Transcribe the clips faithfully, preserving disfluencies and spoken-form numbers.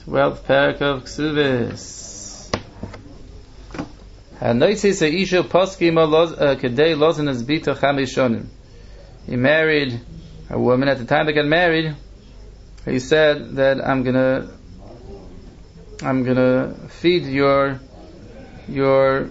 twelfth parak of Ksuvis. Hanoitzis ha'isha poskim kedei lozin as bita chamishonim. He married a woman. At the time they got married, he said that I'm gonna, I'm gonna feed your, your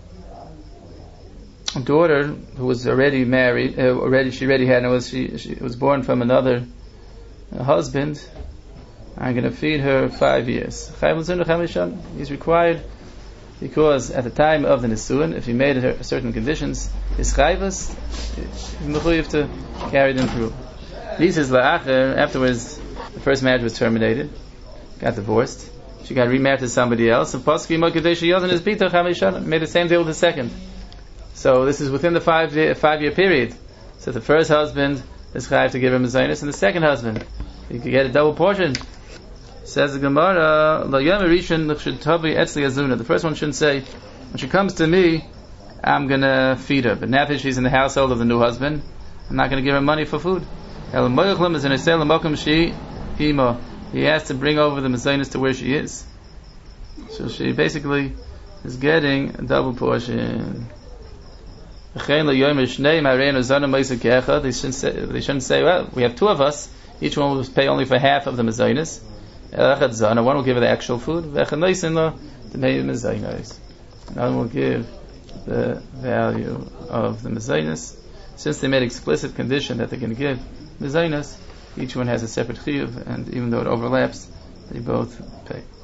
daughter who was already married. Uh, already, she already had. Was she? She was born from another uh, husband. I'm gonna feed her five years. He's required because at the time of the nisuin, if he made her certain conditions, his chayvus, he's mechuyev to carry them through. This is la'acher. Afterwards, the first marriage was terminated, got divorced. She got remarried to somebody else. And Paski Mokadesh Yozan is Bita Chamishana made the same deal with the second. So this is within the five year, five year period. So the first husband is chayav to give him a zaynis, and the second husband he could get a double portion. Says the Gemara, the first one shouldn't say, when she comes to me, I'm going to feed her. But now that she's in the household of the new husband, I'm not going to give her money for food. He has to bring over the mezainis to where she is. So she basically is getting a double portion. They shouldn't say, they shouldn't say, well, we have two of us, each one will pay only for half of the mezainis. One will give her the actual food, another will give the value of the mezainis. Since they made explicit condition that they're going to give mezainis, each one has a separate chiyuv, and even though it overlaps, they both pay.